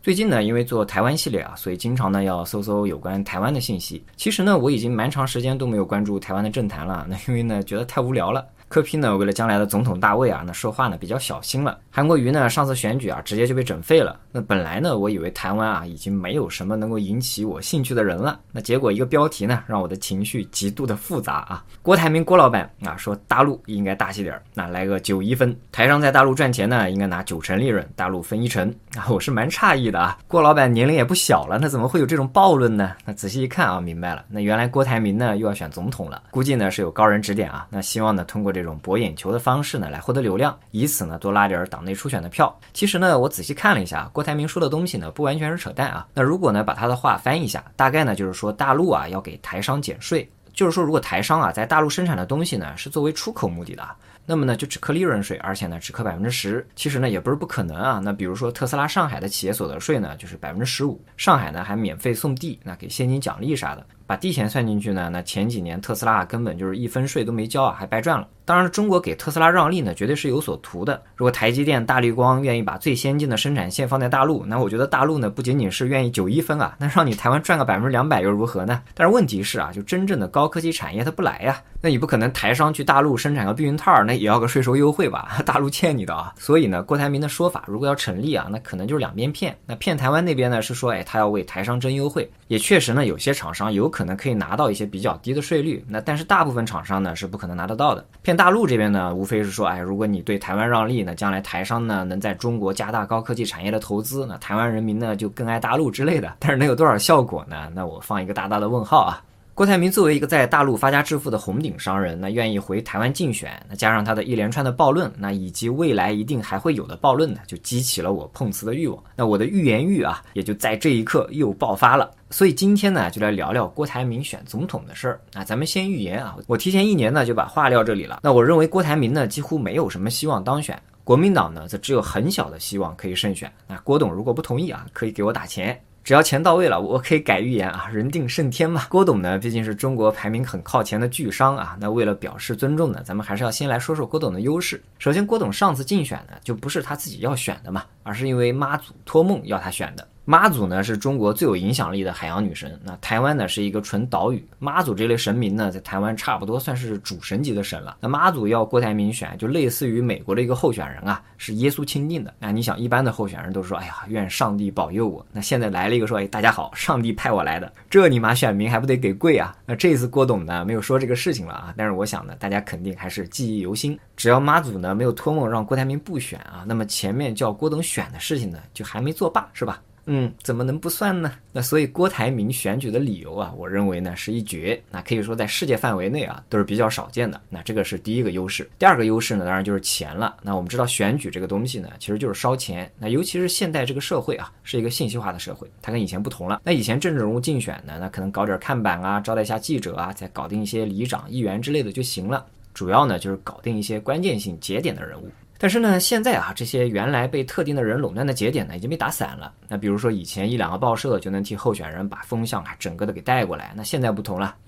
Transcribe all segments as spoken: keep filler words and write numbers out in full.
最近呢，因为做台湾系列啊，所以经常呢要搜搜有关台湾的信息。其实呢，我已经蛮长时间都没有关注台湾的政坛了，那因为呢觉得太无聊了。柯 P 呢，为了将来的总统大位啊，那说话呢比较小心了。韩国瑜呢，上次选举啊，直接就被整废了。那本来呢，我以为台湾啊，已经没有什么能够引起我兴趣的人了。那结果一个标题呢，让我的情绪极度的复杂啊。郭台铭郭老板啊，说大陆应该大气点，那来个九一分，台商在大陆赚钱呢，应该拿九成利润，大陆分一成啊。我是蛮诧异的啊。郭老板年龄也不小了，那怎么会有这种暴论呢？那仔细一看啊，明白了，那原来郭台铭呢又要选总统了，估计呢是有高人指点啊。那希望呢通过这种博眼球的方式呢来获得流量，以此呢多拉点党内初选的票。其实呢我仔细看了一下郭台铭说的东西呢不完全是扯淡啊。那如果呢把他的话翻译一下，大概呢就是说大陆啊要给台商减税，就是说如果台商啊在大陆生产的东西呢是作为出口目的的，那么呢就只课利润税，而且呢只课百分之十。其实呢也不是不可能啊。那比如说特斯拉上海的企业所得税呢就是百分之十五，上海呢还免费送地，那给现金奖励啥的。把地钱算进去呢，那前几年特斯拉根本就是一分税都没交啊，还白赚了。当然中国给特斯拉让利呢，绝对是有所图的。如果台积电、大立光愿意把最先进的生产线放在大陆，那我觉得大陆呢不仅仅是愿意九一分啊，那让你台湾赚个百分之两百又如何呢？但是问题是啊，就真正的高科技产业它不来呀、啊，那你不可能台商去大陆生产个避孕套，那也要个税收优惠吧？大陆欠你的啊。所以呢，郭台铭的说法如果要成立啊，那可能就是两边骗。那骗台湾那边呢是说，哎，他要为台商争优惠，也确实呢有些厂商有可能可以拿到一些比较低的税率，那但是大部分厂商呢是不可能拿得到的。骗大陆这边呢，无非是说，哎，如果你对台湾让利呢，将来台商呢能在中国加大高科技产业的投资，那台湾人民呢就更爱大陆之类的。但是能有多少效果呢？那我放一个大大的问号啊。郭台铭作为一个在大陆发家致富的红顶商人，那愿意回台湾竞选，那加上他的一连串的暴论，那以及未来一定还会有的暴论呢，就激起了我碰瓷的欲望。那我的预言欲啊，也就在这一刻又爆发了。所以今天呢，就来聊聊郭台铭选总统的事儿啊。咱们先预言啊，我提前一年呢就把话撂这里了。那我认为郭台铭呢几乎没有什么希望当选，国民党呢则只有很小的希望可以胜选。那郭董如果不同意啊，可以给我打钱。只要钱到位了，我可以改预言啊，人定胜天嘛。郭董呢，毕竟是中国排名很靠前的巨商啊，那为了表示尊重呢，咱们还是要先来说说郭董的优势。首先，郭董上次竞选呢，就不是他自己要选的嘛，而是因为妈祖托梦要他选的。妈祖呢是中国最有影响力的海洋女神，那台湾呢是一个纯岛屿，妈祖这类神明呢在台湾差不多算是主神级的神了。那妈祖要郭台铭选，就类似于美国的一个候选人啊，是耶稣钦定的。那你想一般的候选人都说，哎呀，愿上帝保佑我。那现在来了一个说，哎，大家好，上帝派我来的，这你妈选民还不得给跪啊？那这次郭董呢没有说这个事情了啊，但是我想呢，大家肯定还是记忆犹新。只要妈祖呢没有托梦让郭台铭不选啊，那么前面叫郭董选的事情呢就还没作罢，是吧？嗯，怎么能不算呢？那所以郭台铭选举的理由啊，我认为呢是一绝，那可以说在世界范围内啊都是比较少见的。那这个是第一个优势。第二个优势呢，当然就是钱了。那我们知道选举这个东西呢，其实就是烧钱。那尤其是现代这个社会啊，是一个信息化的社会，它跟以前不同了。那以前政治人物竞选呢，那可能搞点看板啊，招待一下记者啊，再搞定一些里长、议员之类的就行了。主要呢就是搞定一些关键性节点的人物。但是呢，现在啊，这些原来被特定的人垄断的节点呢，已经被打散了。那比如说以前一两个报社就能替候选人把风向啊整个的给带过来，那现在不同了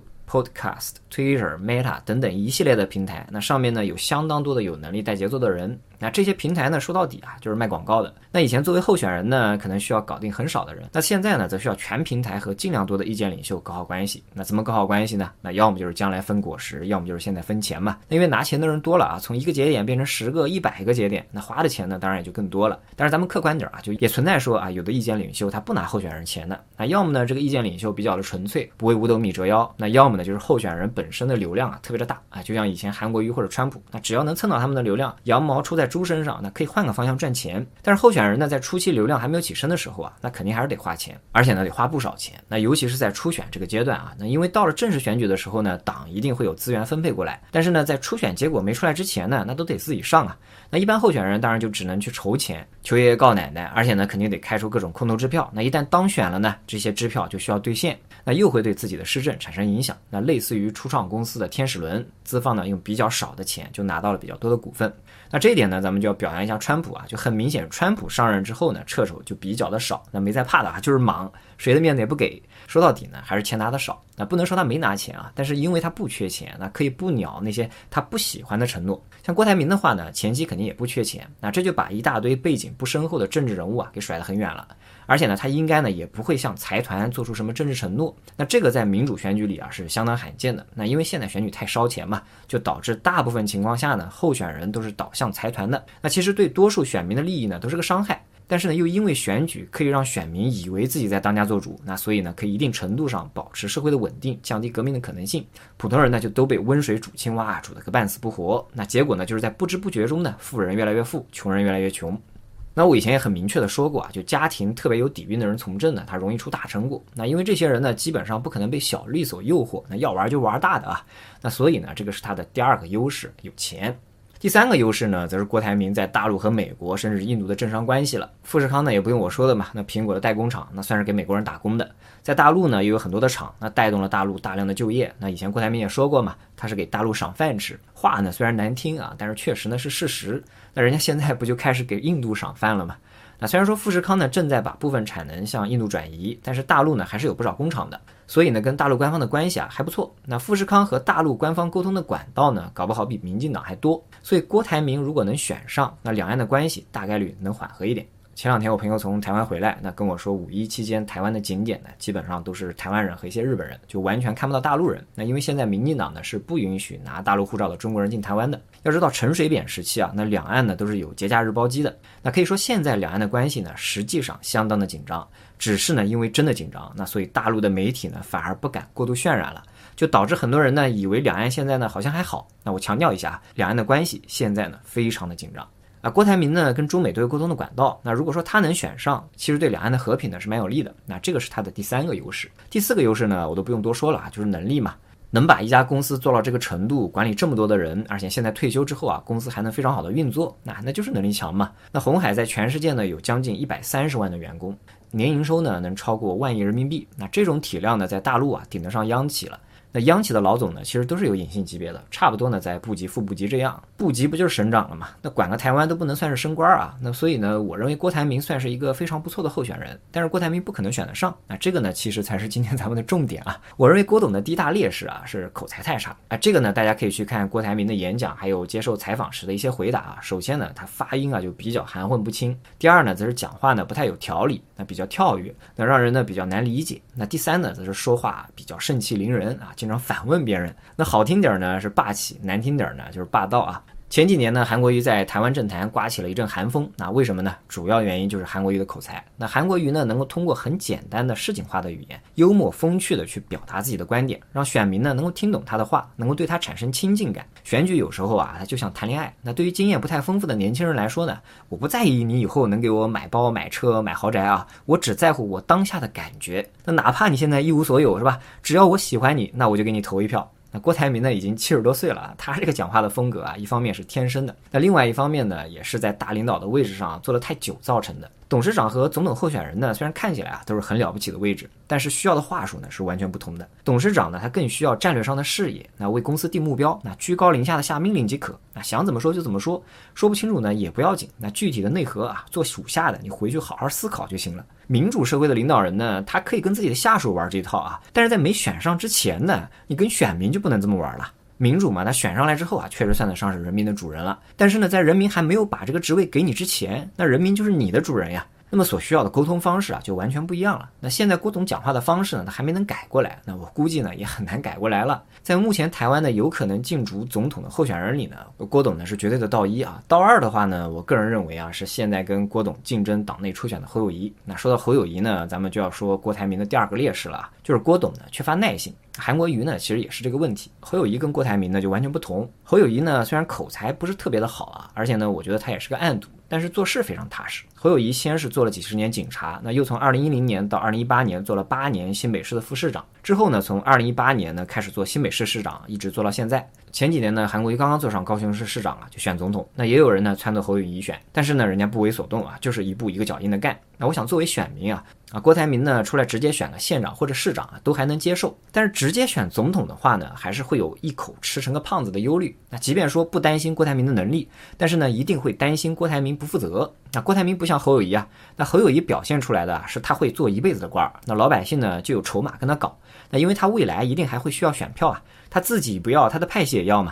，YouTube、Podcast、Twitter、Meta 等等一系列的平台，那上面呢有相当多的有能力带节奏的人。那这些平台呢，说到底啊，就是卖广告的。那以前作为候选人呢，可能需要搞定很少的人，那现在呢，则需要全平台和尽量多的意见领袖搞好关系。那怎么搞好关系呢？那要么就是将来分果实，要么就是现在分钱嘛。那因为拿钱的人多了啊，从一个节点变成十个、一百个节点，那花的钱呢，当然也就更多了。但是咱们客观点啊，就也存在说啊，有的意见领袖他不拿候选人钱的。那要么呢，这个意见领袖比较的纯粹，不为五斗米折腰；那要么呢，就是候选人本身的流量啊特别的大啊，就像以前韩国瑜或者川普，那只要能蹭到他们的流量，羊毛出在猪身上，那可以换个方向赚钱。但是候选人呢，在初期流量还没有起身的时候啊，那肯定还是得花钱，而且呢得花不少钱。那尤其是在初选这个阶段啊，那因为到了正式选举的时候呢，党一定会有资源分配过来，但是呢，在初选结果没出来之前呢，那都得自己上啊。那一般候选人当然就只能去筹钱，求爷爷告奶奶，而且呢肯定得开出各种空头支票。那一旦当选了呢，这些支票就需要兑现，那又会对自己的施政产生影响。那类似于初创公司的天使轮，资方呢用比较少的钱就拿到了比较多的股份。那这一点呢，咱们就要表扬一下川普啊，就很明显，川普上任之后呢，掣手就比较的少，那没在怕的啊，就是莽，谁的面子也不给。说到底呢，还是钱拿的少。那不能说他没拿钱啊，但是因为他不缺钱，那可以不鸟那些他不喜欢的承诺。像郭台铭的话呢，前期肯肯定也不缺钱，那这就把一大堆背景不深厚的政治人物啊给甩得很远了。而且呢，他应该呢也不会向财团做出什么政治承诺，那这个在民主选举里啊是相当罕见的。那因为现在选举太烧钱嘛，就导致大部分情况下呢，候选人都是倒向财团的，那其实对多数选民的利益呢都是个伤害。但是呢，又因为选举可以让选民以为自己在当家做主，那所以呢，可以一定程度上保持社会的稳定，降低革命的可能性。普通人呢就都被温水煮青蛙，煮得个半死不活。那结果呢，就是在不知不觉中呢，富人越来越富，穷人越来越穷。那我以前也很明确的说过啊，就家庭特别有底蕴的人从政呢，他容易出大成果。那因为这些人呢，基本上不可能被小利所诱惑，那要玩就玩大的啊。那所以呢，这个是他的第二个优势，有钱。第三个优势呢，则是郭台铭在大陆和美国甚至印度的政商关系了。富士康呢也不用我说的嘛，那苹果的代工厂那算是给美国人打工的，在大陆呢也有很多的厂，那带动了大陆大量的就业。那以前郭台铭也说过嘛，他是给大陆赏饭吃，话呢虽然难听啊，但是确实呢是事实。那人家现在不就开始给印度赏饭了吗？那虽然说富士康呢正在把部分产能向印度转移，但是大陆呢还是有不少工厂的，所以呢跟大陆官方的关系啊还不错。那富士康和大陆官方沟通的管道呢，搞不好比民进党还多。所以郭台铭如果能选上，那两岸的关系大概率能缓和一点。前两天我朋友从台湾回来，那跟我说五一期间台湾的景点呢，基本上都是台湾人和一些日本人，就完全看不到大陆人。那因为现在民进党呢是不允许拿大陆护照的中国人进台湾的。要知道陈水扁时期啊，那两岸呢都是有节假日包机的。那可以说现在两岸的关系呢实际上相当的紧张，只是呢因为真的紧张，那所以大陆的媒体呢反而不敢过度渲染了，就导致很多人呢以为两岸现在呢好像还好。那我强调一下，两岸的关系现在呢非常的紧张。啊，郭台铭呢跟中美都有沟通的管道，那如果说他能选上，其实对两岸的和平呢是蛮有利的。那这个是他的第三个优势。第四个优势呢，我都不用多说了啊，就是能力嘛。能把一家公司做到这个程度，管理这么多的人，而且现在退休之后啊，公司还能非常好的运作，那那就是能力强嘛。那鸿海在全世界呢有将近一百三十万的员工，年营收呢能超过万亿人民币。那这种体量呢，在大陆啊顶得上央企了。那央企的老总呢，其实都是有隐性级别的，差不多呢在部级、副部级这样，部级不就是省长了嘛？那管个台湾都不能算是升官啊。那所以呢，我认为郭台铭算是一个非常不错的候选人，但是郭台铭不可能选得上。那这个呢，其实才是今天咱们的重点啊。我认为郭董的第一大劣势啊是口才太差啊。这个呢，大家可以去看郭台铭的演讲，还有接受采访时的一些回答啊。首先呢，他发音啊就比较含混不清；第二呢，则是讲话呢不太有条理，那比较跳跃，那让人呢比较难理解。那第三呢，则是说话比较盛气凌人啊，经常反问别人。那好听点呢是霸气，难听点呢就是霸道啊。前几年呢，韩国瑜在台湾政坛刮起了一阵寒风，那为什么呢？主要原因就是韩国瑜的口才。那韩国瑜呢，能够通过很简单的市井化的语言，幽默风趣的去表达自己的观点，让选民呢能够听懂他的话，能够对他产生亲近感。选举有时候啊，它就像谈恋爱。那对于经验不太丰富的年轻人来说呢，我不在意你以后能给我买包、买车、买豪宅啊，我只在乎我当下的感觉。那哪怕你现在一无所有，是吧？只要我喜欢你，那我就给你投一票。那郭台铭呢已经七十多岁了，他这个讲话的风格啊，一方面是天生的，那另外一方面呢，也是在大领导的位置上做得太久造成的。董事长和总统候选人呢，虽然看起来啊都是很了不起的位置，但是需要的话术呢是完全不同的。董事长呢，他更需要战略上的视野，那为公司定目标，那居高临下的下命令即可，那想怎么说就怎么说，说不清楚呢也不要紧，那具体的内核啊，做属下的你回去好好思考就行了。民主社会的领导人呢，他可以跟自己的下属玩这套啊，但是在没选上之前呢，你跟选民就不能这么玩了。民主嘛，他选上来之后啊，确实算得上是人民的主人了。但是呢，在人民还没有把这个职位给你之前，那人民就是你的主人呀。那么所需要的沟通方式啊，就完全不一样了。那现在郭总讲话的方式呢，他还没能改过来，那我估计呢，也很难改过来了。在目前台湾的有可能竞逐总统的候选人里呢，郭董呢是绝对的道一啊。道二的话呢，我个人认为啊，是现在跟郭董竞争党内初选的侯友宜。那说到侯友宜呢，咱们就要说郭台铭的第二个劣势了，就是郭董呢缺乏耐性。韩国瑜呢，其实也是这个问题。侯友宜跟郭台铭呢就完全不同。侯友宜呢，虽然口才不是特别的好啊，而且呢，我觉得他也是个暗赌，但是做事非常踏实。侯友宜先是做了几十年警察，那又从二零一零年到二零一八年做了八年新北市的副市长，之后呢，从二零一八年呢开始做新北市市长，一直做到现在。前几年呢，韩国瑜刚刚做上高雄市市长啊，就选总统。那也有人呢撺掇侯友宜选，但是呢，人家不为所动啊，就是一步一个脚印的干。那我想作为选民啊，啊，郭台铭呢出来直接选个县长或者市长啊，都还能接受。但是直接选总统的话呢，还是会有一口吃成个胖子的忧虑。那即便说不担心郭台铭的能力，但是呢，一定会担心郭台铭不负责。那郭台铭不像侯友宜啊，那侯友宜表现出来的是他会做一辈子的官，那老百姓呢就有筹码跟他搞。那因为他未来一定还会需要选票啊，他自己不要，他的派系也要嘛。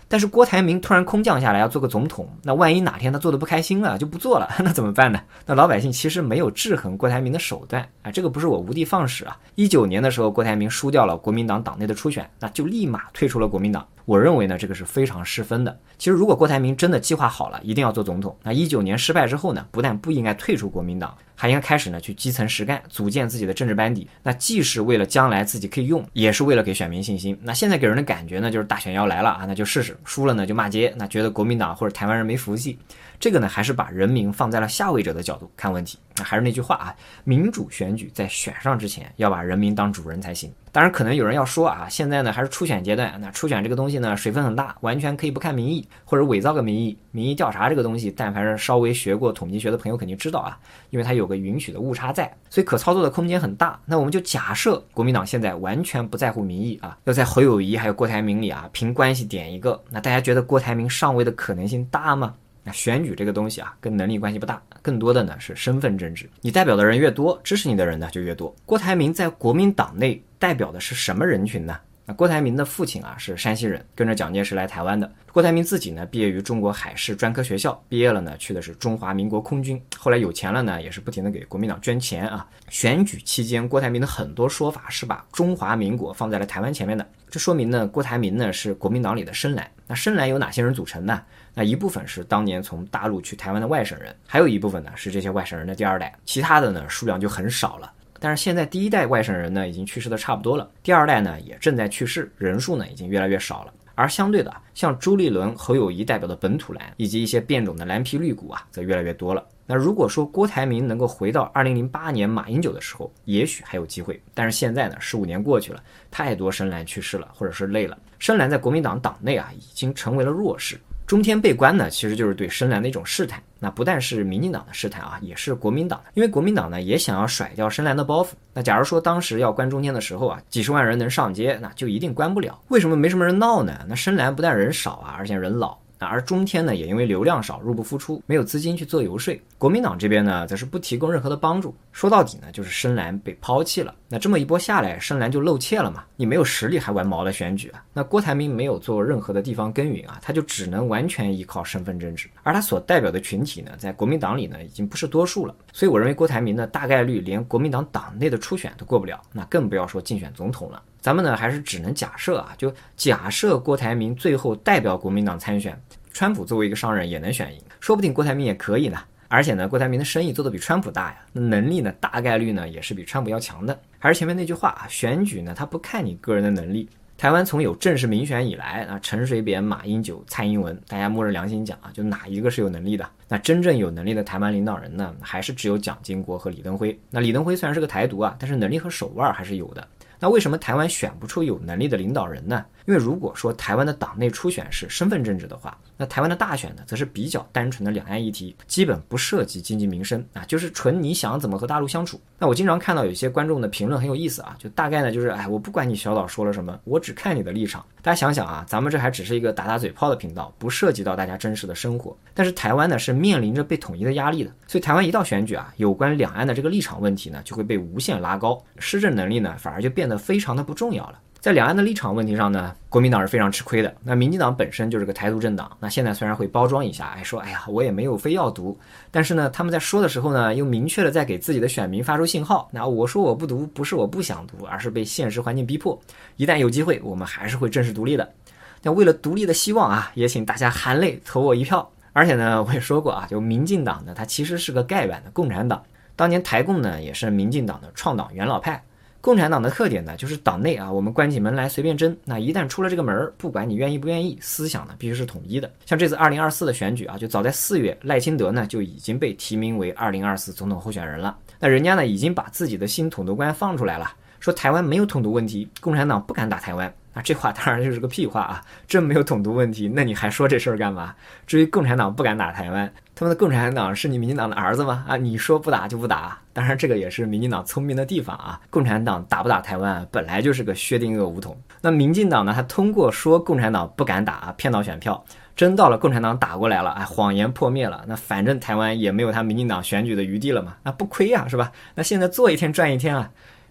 但是郭台铭突然空降下来要做个总统，那万一哪天他做的不开心了就不做了，那怎么办呢？那老百姓其实没有制衡郭台铭的手段啊，这个不是我无的放矢啊。一九年的时候，郭台铭输掉了国民党党内的初选，那就立马退出了国民党。我认为呢，这个是非常失分的。其实如果郭台铭真的计划好了一定要做总统，那一九年失败之后呢，不但不应该退出国民党，还应该开始呢去基层实干，组建自己的政治班底。那既是为了将来自己可以用，也是为了给选民信心。那现在给人的感觉呢，就是大选要来了啊，那就试试，输了呢就骂街，那觉得国民党或者台湾人没福气。这个呢，还是把人民放在了下位者的角度看问题。那还是那句话啊，民主选举在选上之前要把人民当主人才行。当然可能有人要说啊，现在呢还是初选阶段，那初选这个东西呢水分很大，完全可以不看民意或者伪造个民意。民意调查这个东西，但凡是稍微学过统计学的朋友肯定知道啊，因为它有个允许的误差在，所以可操作的空间很大。那我们就假设国民党现在完全不在乎民意啊，要在侯友宜还有郭台铭里啊凭关系点一个，那大家觉得郭台铭上位的可能性大吗？那选举这个东西啊，跟能力关系不大，更多的呢是身份政治。你代表的人越多，支持你的人呢就越多。郭台铭在国民党内代表的是什么人群呢？那郭台铭的父亲啊是山西人，跟着蒋介石来台湾的。郭台铭自己呢毕业于中国海事专科学校，毕业了呢去的是中华民国空军，后来有钱了呢也是不停的给国民党捐钱啊。选举期间，郭台铭的很多说法是把中华民国放在了台湾前面的，这说明呢郭台铭呢是国民党里的深蓝。那深蓝有哪些人组成呢？那一部分是当年从大陆去台湾的外省人，还有一部分呢是这些外省人的第二代，其他的呢数量就很少了。但是现在第一代外省人呢已经去世的差不多了，第二代呢也正在去世，人数呢已经越来越少了。而相对的，像朱立伦、侯友宜代表的本土蓝，以及一些变种的蓝皮绿骨啊，则越来越多了。那如果说郭台铭能够回到二零零八年马英九的时候，也许还有机会。但是现在呢，十五年过去了，太多深蓝去世了，或者是累了。深蓝在国民党党内啊，已经成为了弱势。中天被关呢，其实就是对深蓝的一种试探。那不但是民进党的试探啊，也是国民党的，因为国民党呢也想要甩掉深蓝的包袱。那假如说当时要关中天的时候啊，几十万人能上街，那就一定关不了。为什么没什么人闹呢？那深蓝不但人少啊，而且人老。而中天呢也因为流量少，入不敷出，没有资金去做游说。国民党这边呢则是不提供任何的帮助，说到底呢就是深蓝被抛弃了。那这么一波下来，深蓝就露怯了嘛，你没有实力还玩毛的选举啊。那郭台铭没有做任何的地方耕耘啊，他就只能完全依靠身份政治，而他所代表的群体呢在国民党里呢已经不是多数了。所以我认为郭台铭呢大概率连国民党党内的初选都过不了，那更不要说竞选总统了。咱们呢还是只能假设啊，就假设郭台铭最后代表国民党参选，川普作为一个商人也能选赢，说不定郭台铭也可以呢。而且呢，郭台铭的生意做得比川普大呀，那能力呢大概率呢也是比川普要强的。还是前面那句话啊，选举呢它不看你个人的能力。台湾从有正式民选以来啊，陈水扁、马英九、蔡英文，大家摸着良心讲啊，就哪一个是有能力的？那真正有能力的台湾领导人呢，还是只有蒋经国和李登辉。那李登辉虽然是个台独啊，但是能力和手腕还是有的。那为什么台湾选不出有能力的领导人呢？因为如果说台湾的党内初选是身份政治的话，那台湾的大选呢，则是比较单纯的两岸议题，基本不涉及经济民生啊，就是纯你想怎么和大陆相处。那我经常看到有些观众的评论很有意思啊，就大概呢就是，哎，我不管你小岛说了什么，我只看你的立场。大家想想啊，咱们这还只是一个打打嘴炮的频道，不涉及到大家真实的生活。但是台湾呢是面临着被统一的压力的，所以台湾一到选举啊，有关两岸的这个立场问题呢，就会被无限拉高，施政能力呢反而就变得非常的不重要了。在两岸的立场问题上呢，国民党是非常吃亏的。那民进党本身就是个台独政党，那现在虽然会包装一下，哎说哎呀我也没有非要独，但是呢他们在说的时候呢，又明确的在给自己的选民发出信号。那我说我不独，不是我不想独，而是被现实环境逼迫。一旦有机会，我们还是会正式独立的。那为了独立的希望啊，也请大家含泪投我一票。而且呢，我也说过啊，就民进党呢，它其实是个盖版的共产党。当年台共呢，也是民进党的创党元老派。共产党的特点呢，就是党内啊，我们关起门来随便争。那一旦出了这个门，不管你愿意不愿意，思想呢必须是统一的。像这次二零二四的选举啊，就早在四月，赖清德呢就已经被提名为二零二四总统候选人了。那人家呢已经把自己的新统独观放出来了，说台湾没有统独问题，共产党不敢打台湾。那这话当然就是个屁话啊！真没有统独问题，那你还说这事儿干嘛？至于共产党不敢打台湾，他们的共产党是你民进党的儿子吗？啊，你说不打就不打。当然这个也是民进党聪明的地方啊，共产党打不打台湾本来就是个薛定谔梧桐。那民进党呢，他通过说共产党不敢打骗到选票，真到了共产党打过来了，哎，谎言破灭了，那反正台湾也没有他民进党选举的余地了嘛，那不亏啊，是吧？那现在做一天赚一天啊。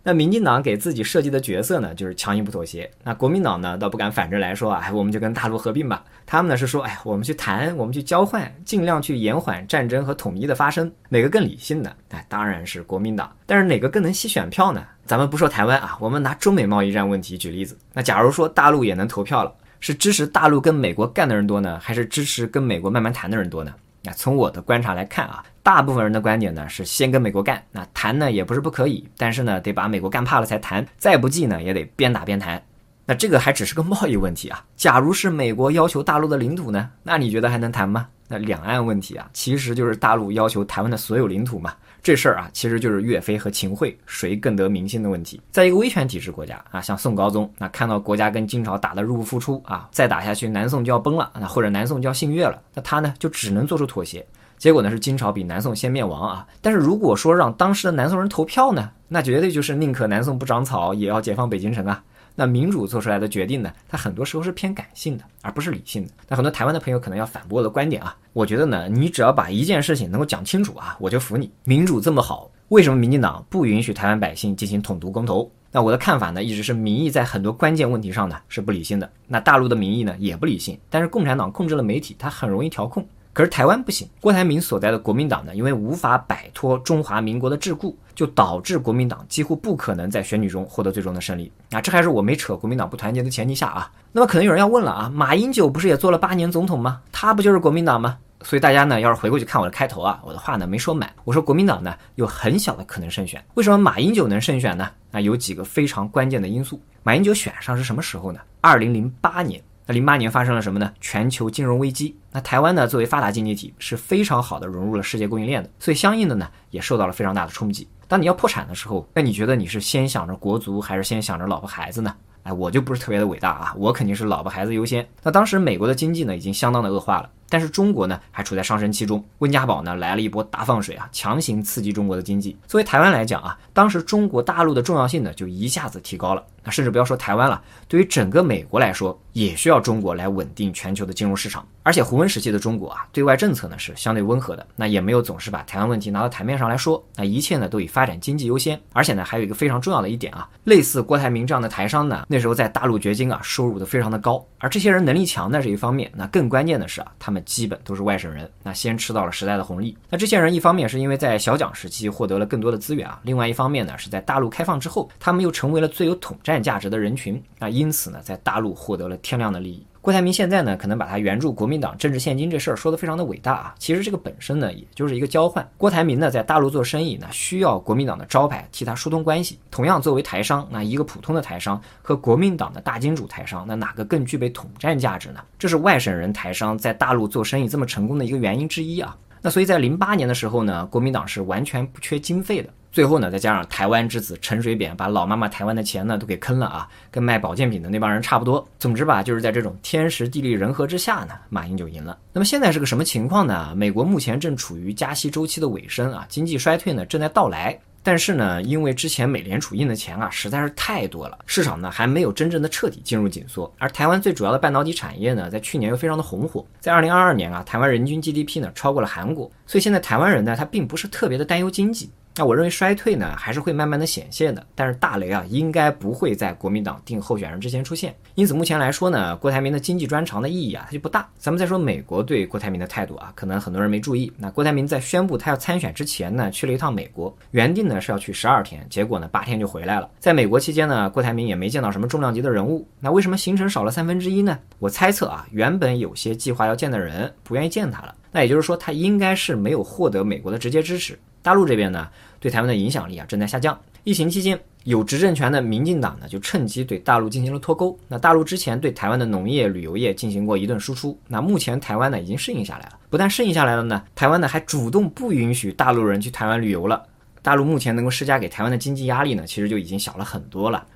那民进党给自己设计的角色呢，就是强硬不妥协。那国民党呢，倒不敢反着来说，哎，我们就跟大陆合并吧。他们呢是说，哎，我们去谈，我们去交换，尽量去延缓战争和统一的发生。哪个更理性呢？哎，当然是国民党。但是哪个更能吸选票呢？咱们不说台湾啊，我们拿中美贸易战问题举例子。那假如说大陆也能投票了，是支持大陆跟美国干的人多呢，还是支持跟美国慢慢谈的人多呢？那从我的观察来看啊，大部分人的观点呢是先跟美国干，那谈呢也不是不可以，但是呢得把美国干怕了才谈，再不济呢也得边打边谈。那这个还只是个贸易问题啊，假如是美国要求大陆的领土呢，那你觉得还能谈吗？那两岸问题啊，其实就是大陆要求台湾的所有领土嘛。这事儿啊，其实就是岳飞和秦桧谁更得民心的问题。在一个威权体制国家啊，像宋高宗，那看到国家跟金朝打得入不敷出啊，再打下去南宋就要崩了，那或者南宋就要信越了，那他呢就只能做出妥协。结果呢是金朝比南宋先灭亡啊。但是如果说让当时的南宋人投票呢，那绝对就是宁可南宋不长草，也要解放北京城啊。那民主做出来的决定呢，它很多时候是偏感性的，而不是理性的。那很多台湾的朋友可能要反驳我的观点啊，我觉得呢，你只要把一件事情能够讲清楚啊，我就服你。民主这么好，为什么民进党不允许台湾百姓进行统独公投？那我的看法呢，一直是民意在很多关键问题上呢是不理性的。那大陆的民意呢也不理性，但是共产党控制了媒体，它很容易调控。可是台湾不行，郭台铭所在的国民党呢，因为无法摆脱中华民国的桎梏，就导致国民党几乎不可能在选举中获得最终的胜利啊！这还是我没扯国民党不团结的前提下啊。那么可能有人要问了啊，马英九不是也做了八年总统吗？他不就是国民党吗？所以大家呢，要是回过去看我的开头啊，我的话呢没说满，我说国民党呢有很小的可能胜选。为什么马英九能胜选呢？那有几个非常关键的因素。马英九选上是什么时候呢？二零零八年。那零八年发生了什么呢？全球金融危机。那台湾呢，作为发达经济体，是非常好的融入了世界供应链的，所以相应的呢，也受到了非常大的冲击。当你要破产的时候，那你觉得你是先想着国族，还是先想着老婆孩子呢？哎，我就不是特别的伟大啊，我肯定是老婆孩子优先。那当时美国的经济呢，已经相当的恶化了，但是中国呢，还处在上升期中。温家宝呢，来了一波大放水啊，强行刺激中国的经济。作为台湾来讲啊，当时中国大陆的重要性呢，就一下子提高了。那甚至不要说台湾了，对于整个美国来说，也需要中国来稳定全球的金融市场。而且胡温时期的中国啊，对外政策呢是相对温和的，那也没有总是把台湾问题拿到台面上来说，那一切呢都以发展经济优先。而且呢，还有一个非常重要的一点啊，类似郭台铭这样的台商呢，那时候在大陆掘金啊，收入都非常的高。而这些人能力强呢是一方面，那更关键的是啊，他们基本都是外省人，那先吃到了时代的红利。那这些人一方面是因为在小蒋时期获得了更多的资源啊，另外一方面呢是在大陆开放之后，他们又成为了最有统战价值的人群，那因此呢，在大陆获得了天量的利益。郭台铭现在呢，可能把他援助国民党政治现金这事儿说得非常的伟大啊，其实这个本身呢，也就是一个交换。郭台铭呢，在大陆做生意呢，需要国民党的招牌替他疏通关系。同样，作为台商，那一个普通的台商和国民党的大金主台商，那哪个更具备统战价值呢？这是外省人台商在大陆做生意这么成功的一个原因之一啊。那所以在零八年的时候呢，国民党是完全不缺经费的。最后呢，再加上台湾之子陈水扁把老妈妈台湾的钱呢都给坑了啊，跟卖保健品的那帮人差不多。总之吧，就是在这种天时地利人和之下呢，马英九赢了。那么现在是个什么情况呢？美国目前正处于加息周期的尾声啊，经济衰退呢正在到来。但是呢，因为之前美联储印的钱啊实在是太多了，市场呢还没有真正的彻底进入紧缩。而台湾最主要的半导体产业呢，在去年又非常的红火，在二零二二年啊，台湾人均 G D P 呢超过了韩国，所以现在台湾人呢，他并不是特别的担忧经济。那我认为衰退呢还是会慢慢的显现的，但是大雷啊应该不会在国民党定候选人之前出现。因此目前来说呢，郭台铭的经济专长的意义啊它就不大。咱们再说美国对郭台铭的态度啊，可能很多人没注意。那郭台铭在宣布他要参选之前呢，去了一趟美国，原定呢是要去十二天，结果呢八天就回来了。在美国期间呢，郭台铭也没见到什么重量级的人物。那为什么行程少了三分之一呢？我猜测啊，原本有些计划要见的人不愿意见他了。那也就是说，他应该是没有获得美国的直接支持。大陆这边呢，对台湾的影响力啊正在下降。疫情期间，有执政权的民进党呢就趁机对大陆进行了脱钩。那大陆之前对台湾的农业、旅游业进行过一顿输出，那目前台湾呢已经适应下来了。不但适应下来了呢，台湾呢还主动不允许大陆人去台湾旅游了。大陆目前能够施加给台湾的经济压力呢，其实就已经小了很多了。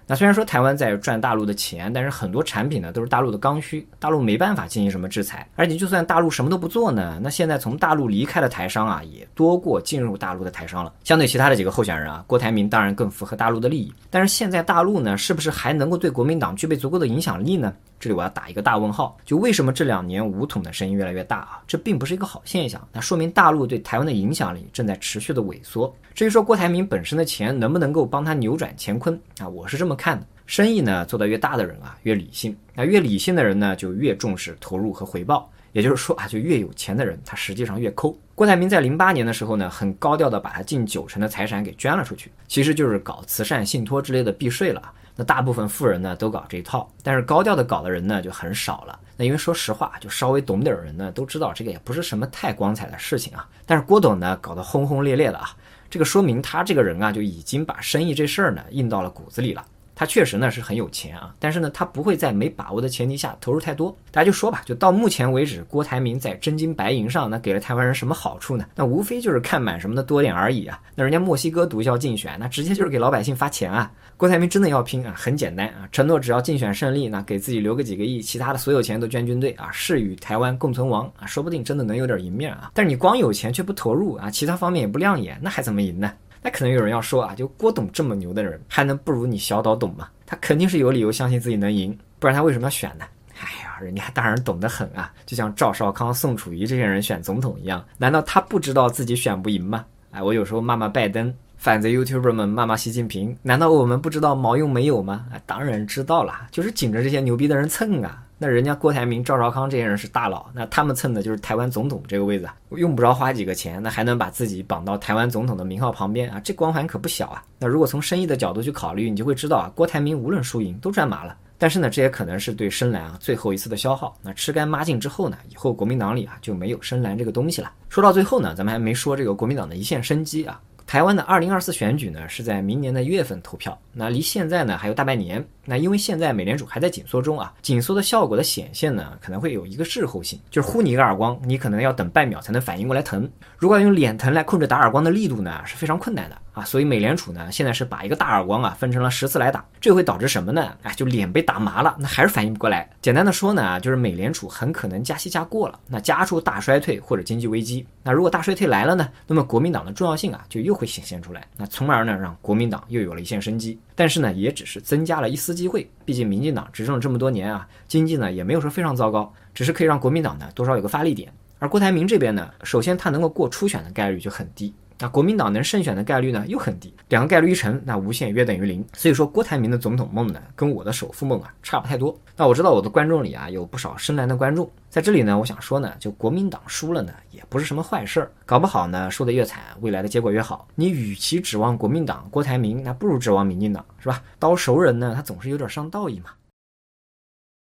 那虽然说台湾在赚大陆的钱，但是很多产品呢都是大陆的刚需，大陆没办法进行什么制裁。而且就算大陆什么都不做呢，那现在从大陆离开的台商啊，也多过进入大陆的台商了。相对其他的几个候选人啊，郭台铭当然更符合大陆的利益。但是现在大陆呢，是不是还能够对国民党具备足够的影响力呢？这里我要打一个大问号，就为什么这两年武统的声音越来越大啊？这并不是一个好现象，那说明大陆对台湾的影响力正在持续的萎缩。至于说郭台铭本身的钱能不能够帮他扭转乾坤啊，我是这么看的。生意呢做得越大的人啊越理性，那越理性的人呢就越重视投入和回报，也就是说啊，就越有钱的人他实际上越抠。郭台铭在零八年的时候呢，很高调的把他近九成的财产给捐了出去，其实就是搞慈善信托之类的避税了。那大部分富人呢都搞这一套，但是高调的搞的人呢就很少了。那因为说实话，就稍微懂点的人呢都知道这个也不是什么太光彩的事情啊。但是郭董呢搞得轰轰烈烈的啊，这个说明他这个人啊就已经把生意这事儿呢印到了骨子里了。他确实呢是很有钱啊，但是呢他不会在没把握的前提下投入太多。大家就说吧，就到目前为止，郭台铭在真金白银上那给了台湾人什么好处呢？那无非就是看满什么的多点而已啊。那人家墨西哥毒枭竞选，那直接就是给老百姓发钱啊。郭台铭真的要拼啊，很简单啊，承诺只要竞选胜利，那给自己留个几个亿，其他的所有钱都捐军队啊，誓与台湾共存亡啊，说不定真的能有点赢面啊。但是你光有钱却不投入啊，其他方面也不亮眼，那还怎么赢呢？那可能有人要说啊，就郭董这么牛的人，还能不如你小岛董吗？他肯定是有理由相信自己能赢，不然他为什么要选呢？哎呀，人家当然懂得很啊，就像赵少康、宋楚瑜这些人选总统一样，难道他不知道自己选不赢吗？哎，我有时候骂骂拜登，反贼 YouTuber 们骂骂习近平，难道我们不知道毛用没有吗？哎，当然知道了，就是紧着这些牛逼的人蹭啊。那人家郭台铭、赵少康这些人是大佬，那他们蹭的就是台湾总统这个位子，用不着花几个钱，那还能把自己绑到台湾总统的名号旁边啊，这光环可不小啊。那如果从生意的角度去考虑，你就会知道啊，郭台铭无论输赢都赚麻了。但是呢，这也可能是对深蓝啊最后一次的消耗。那吃干抹净之后呢，以后国民党里啊就没有深蓝这个东西了。说到最后呢，咱们还没说这个国民党的一线生机啊。台湾的二零二四选举呢是在明年的一月份投票，那离现在呢还有大半年。那因为现在美联储还在紧缩中啊，紧缩的效果的显现呢可能会有一个滞后性，就是呼你一个耳光，你可能要等半秒才能反应过来疼。如果要用脸疼来控制打耳光的力度呢是非常困难的啊，所以美联储呢现在是把一个大耳光啊分成了十次来打，这会导致什么呢？哎，就脸被打麻了，那还是反应不过来。简单的说呢，就是美联储很可能加息加过了，那加出大衰退或者经济危机。那如果大衰退来了呢，那么国民党的重要性啊就又会显现出来，那从而呢让国民党又有了一线生机。但是呢也只是增加了一丝机会，毕竟民进党执政了这么多年啊，经济呢也没有说非常糟糕，只是可以让国民党呢多少有个发力点。而郭台铭这边呢，首先他能够过初选的概率就很低，那国民党能胜选的概率呢又很低，两个概率一乘，那无限约等于零。所以说郭台铭的总统梦呢跟我的首富梦啊差不太多。那我知道我的观众里啊有不少深蓝的观众，在这里呢我想说呢，就国民党输了呢也不是什么坏事儿，搞不好呢输得越惨，未来的结果越好。你与其指望国民党郭台铭，那不如指望民进党，是吧？刀熟人呢他总是有点伤道义嘛。